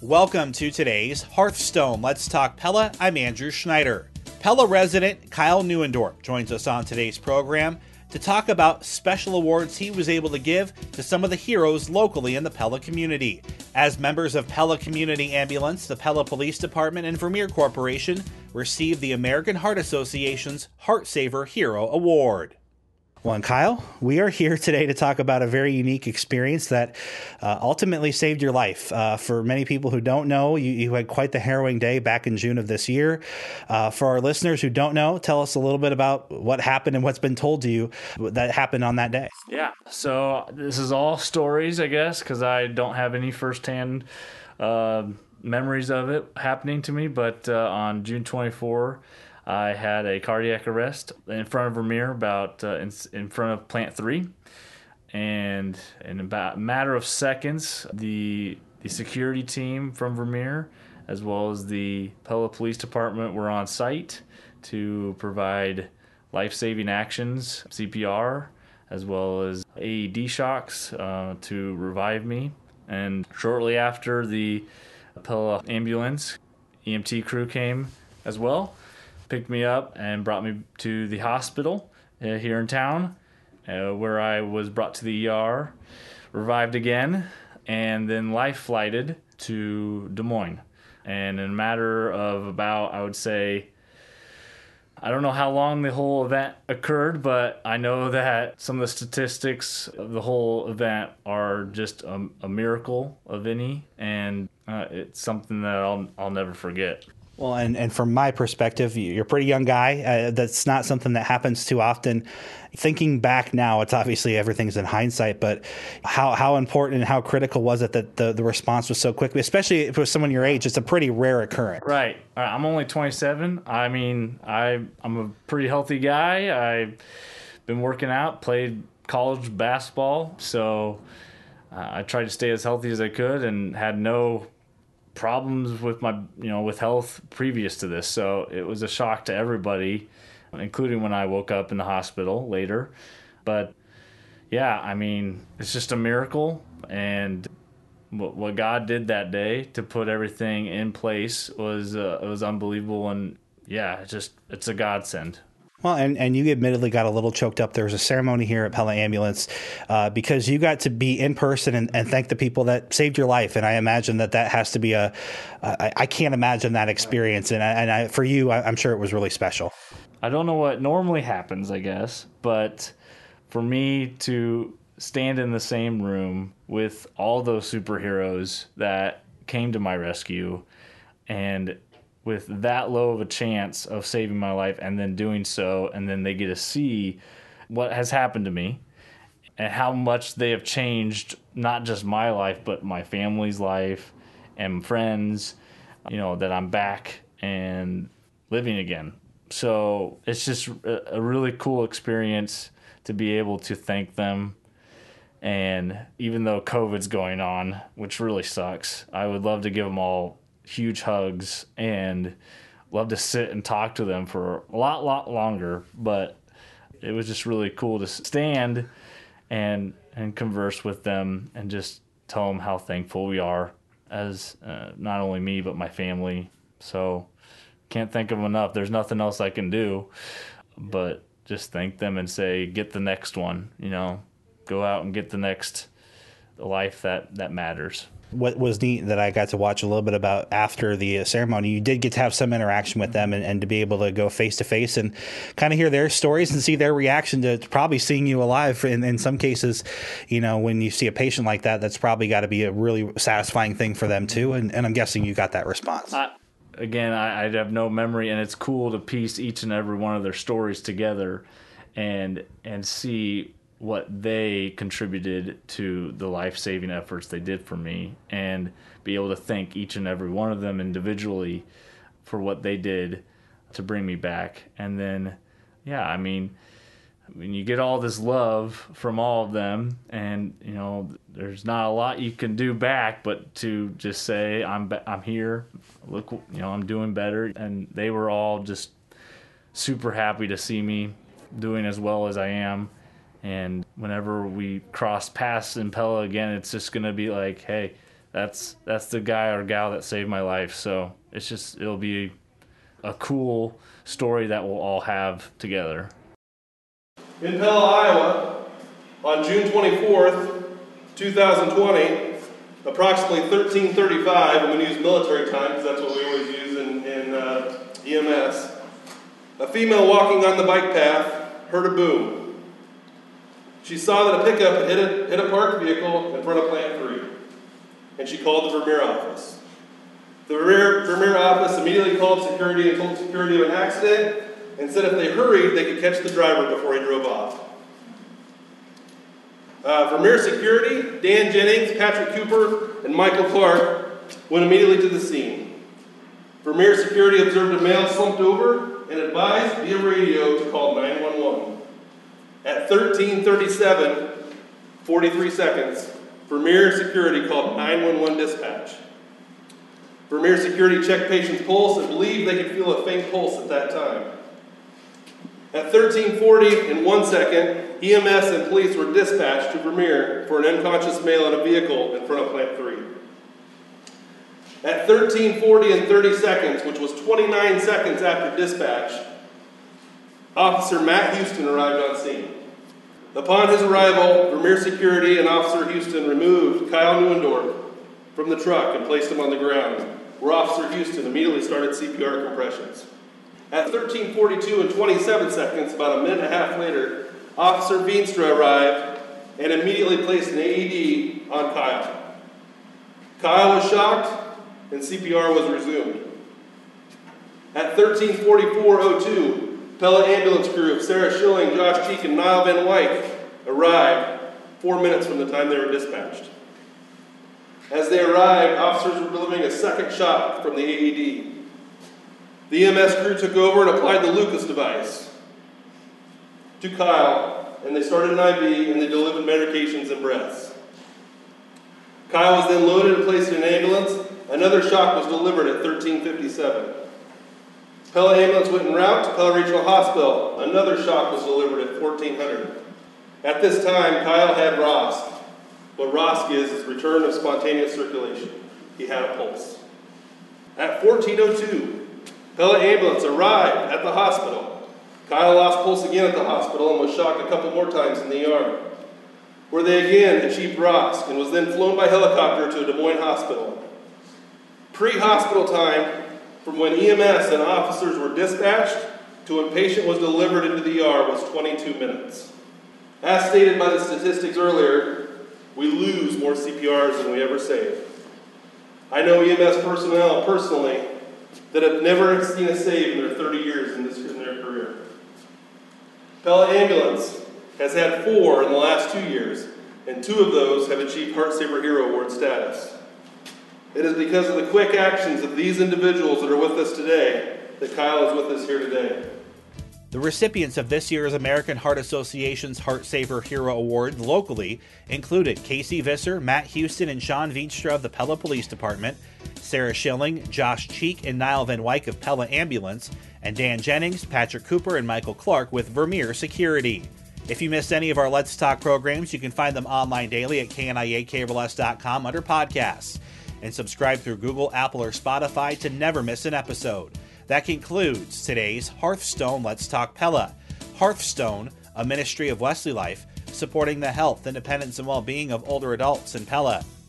Welcome to today's Hearthstone Let's Talk Pella. I'm Andrew Schneider. Pella resident Kyle Neuendorf joins us on today's program to talk about special awards he was able to give to some of the heroes locally in the Pella community. As members of Pella Community Ambulance, the Pella Police Department, and Vermeer Corporation received the American Heart Association's Heart Saver Hero Award. Well, and Kyle, we are here today to talk about a very unique experience that ultimately saved your life. For many people who don't know, you had quite the harrowing day back in June of this year. For our listeners who don't know, tell us a little bit about what happened and what's been told to you that happened on that day. Yeah, so this is all stories, I guess, because I don't have any firsthand memories of it happening to me. But on June 24, I had a cardiac arrest in front of Vermeer, about in front of Plant 3. And in about a matter of seconds, the security team from Vermeer, as well as the Pella Police Department, were on site to provide life-saving actions, CPR, as well as AED shocks to revive me. And shortly after, the Pella ambulance EMT crew came as well, picked me up and brought me to the hospital here in town, where I was brought to the ER, revived again, and then life flighted to Des Moines. And in a matter of about, I would say, I don't know how long the whole event occurred, but I know that some of the statistics of the whole event are just a miracle of any, and it's something that I'll never forget. Well, and from my perspective, you're a pretty young guy. That's not something that happens too often. Thinking back now, it's obviously everything's in hindsight, but how important and how critical was it that the response was so quick, especially for someone your age? It's a pretty rare occurrence. Right. I'm only 27. I mean, I'm a pretty healthy guy. I've been working out, played college basketball, so I tried to stay as healthy as I could and had no problems with my with health previous to this. So it was a shock to everybody, including when I woke up in the hospital later. But yeah, I mean, it's just a miracle, and what God did that day to put everything in place was unbelievable. And yeah, it's a godsend. Well, and you admittedly got a little choked up. There was a ceremony here at Pella Ambulance because you got to be in person and thank the people that saved your life. And I imagine that has to be I can't imagine that experience. And for you, I'm sure it was really special. I don't know what normally happens, I guess, but for me to stand in the same room with all those superheroes that came to my rescue, and with that low of a chance of saving my life and then doing so, and then they get to see what has happened to me and how much they have changed, not just my life, but my family's life and friends, that I'm back and living again. So it's just a really cool experience to be able to thank them. And even though COVID's going on, which really sucks, I would love to give them all huge hugs and love to sit and talk to them for a lot longer. But it was just really cool to stand and converse with them and just tell them how thankful we are as not only me but my family. So can't thank them enough. There's nothing else I can do but just thank them and say, get the next one, go out and get the next life that matters. What was neat that I got to watch a little bit about after the ceremony, you did get to have some interaction with them and to be able to go face to face and kind of hear their stories and see their reaction to probably seeing you alive. In some cases, when you see a patient like that, that's probably got to be a really satisfying thing for them too. And I'm guessing you got that response. Again, I have no memory, and it's cool to piece each and every one of their stories together and see what they contributed to the life-saving efforts they did for me, and be able to thank each and every one of them individually for what they did to bring me back. And then, yeah, I mean, when you get all this love from all of them, and there's not a lot you can do back but to just say, I'm here, look, I'm doing better. And they were all just super happy to see me doing as well as I am. And whenever we cross paths in Pella again, it's just going to be like, hey, that's the guy or gal that saved my life. So it'll be a cool story that we'll all have together. In Pella, Iowa, on June 24th, 2020, approximately 13:35, I'm going to use military time because that's what we always use in EMS, a female walking on the bike path heard a boom. She saw that a pickup had hit a parked vehicle in front of Plant 3, and she called the Vermeer office. The Vermeer office immediately called security and told security of an accident, and said if they hurried, they could catch the driver before he drove off. Vermeer security, Dan Jennings, Patrick Cooper, and Michael Clark went immediately to the scene. Vermeer security observed a male slumped over and advised via radio to call 911. At 13:37, 43 seconds, Vermeer security called 911 dispatch. Vermeer security checked patient's pulse and believed they could feel a faint pulse at that time. At 13:40 and 1 second, EMS and police were dispatched to Vermeer for an unconscious male in a vehicle in front of Plant 3. At 13:40 and 30 seconds, which was 29 seconds after dispatch, Officer Matt Houston arrived on scene. Upon his arrival, Vermeer security and Officer Houston removed Kyle Neuendorf from the truck and placed him on the ground, where Officer Houston immediately started CPR compressions. At 13:42 and 27 seconds, about a minute and a half later, Officer Veenstra arrived and immediately placed an AED on Kyle. Kyle was shocked and CPR was resumed. At 13:44:02, Pella ambulance crew of Sarah Schilling, Josh Cheek, and Niall Van Wyk arrived 4 minutes from the time they were dispatched. As they arrived, officers were delivering a second shot from the AED. The EMS crew took over and applied the Lucas device to Kyle, and they started an IV and they delivered medications and breaths. Kyle was then loaded and placed in an ambulance. Another shock was delivered at 13:57. Pella ambulance went en route to Pella Regional Hospital. Another shock was delivered at 1400. At this time, Kyle had ROSC. What ROSC is return of spontaneous circulation. He had a pulse. At 14:02, Pella ambulance arrived at the hospital. Kyle lost pulse again at the hospital and was shocked a couple more times in the ER, where they again achieved ROSC and was then flown by helicopter to a Des Moines hospital. Pre-hospital time from when EMS and officers were dispatched to when patient was delivered into the ER was 22 minutes. As stated by the statistics earlier, we lose more CPRs than we ever save. I know EMS personnel personally that have never seen a save in their 30 years in their career. Pella Ambulance has had 4 in the last 2 years, and 2 of those have achieved Heart Saver Hero Award status. It is because of the quick actions of these individuals that are with us today that Kyle is with us here today. The recipients of this year's American Heart Association's Heart Saver Hero Award locally included Casey Visser, Matt Houston, and Sean Veenstra of the Pella Police Department, Sarah Schilling, Josh Cheek, and Niall Van Wyk of Pella Ambulance, and Dan Jennings, Patrick Cooper, and Michael Clark with Vermeer Security. If you missed any of our Let's Talk programs, you can find them online daily at kniaKRLS.com under podcasts, and subscribe through Google, Apple, or Spotify to never miss an episode. That concludes today's Hearthstone Let's Talk Pella. Hearthstone, a ministry of Wesley Life, supporting the health, independence, and well-being of older adults in Pella.